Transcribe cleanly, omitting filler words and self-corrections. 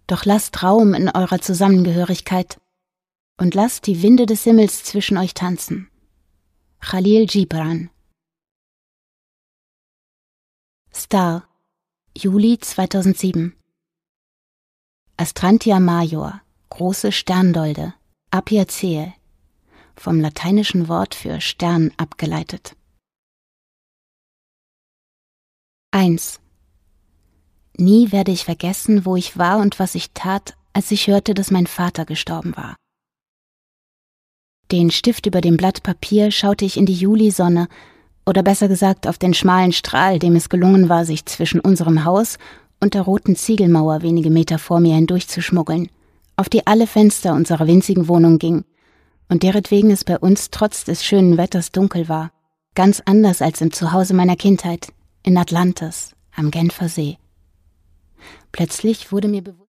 Doch lasst Raum in eurer Zusammengehörigkeit und lasst die Winde des Himmels zwischen euch tanzen. Khalil Gibran. Star, Juli 2007. Astrantia major, große Sterndolde, Apiaceae, vom lateinischen Wort für Stern abgeleitet. 1. Nie werde ich vergessen, wo ich war und was ich tat, als ich hörte, dass mein Vater gestorben war. Den Stift über dem Blatt Papier schaute ich in die Julisonne, oder besser gesagt auf den schmalen Strahl, dem es gelungen war, sich zwischen unserem Haus und der roten Ziegelmauer wenige Meter vor mir hindurchzuschmuggeln, auf die alle Fenster unserer winzigen Wohnung ging, und deretwegen es bei uns trotz des schönen Wetters dunkel war, ganz anders als im Zuhause meiner Kindheit, in Atlantis, am Genfer See. Plötzlich wurde mir bewusst,